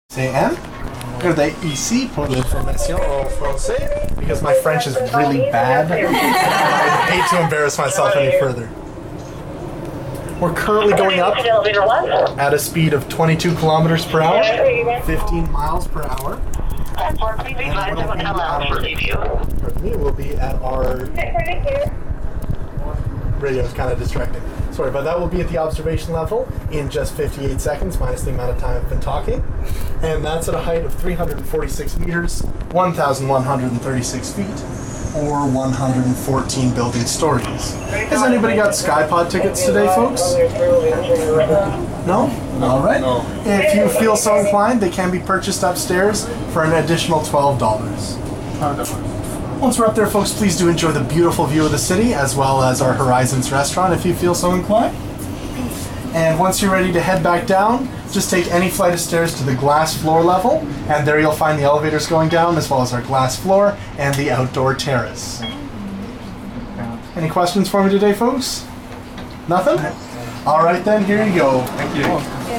CN. Regardez ici pour l'information en français because my French is really bad. I hate to embarrass myself any further. We're currently going up at a speed of 22 kilometers per hour, 15 miles per hour. And we'll be at our radio is kind of distracting. Sorry, but that will be at the observation level in just 58 seconds, minus the amount of time I've been talking. And that's at a height of 346 meters, 1,136 feet, or 114 building stories. Has anybody got Skypod tickets today, folks? No? All right. If you feel so inclined, they can be purchased upstairs for an additional $12. Once we're up there, folks, please do enjoy the beautiful view of the city, as well as our Horizons restaurant, if you feel so inclined. And once you're ready to head back down, just take any flight of stairs to the glass floor level, and there you'll find the elevators going down, as well as our glass floor and the outdoor terrace. Any questions for me today, folks? Nothing? All right then, here you go. Thank you.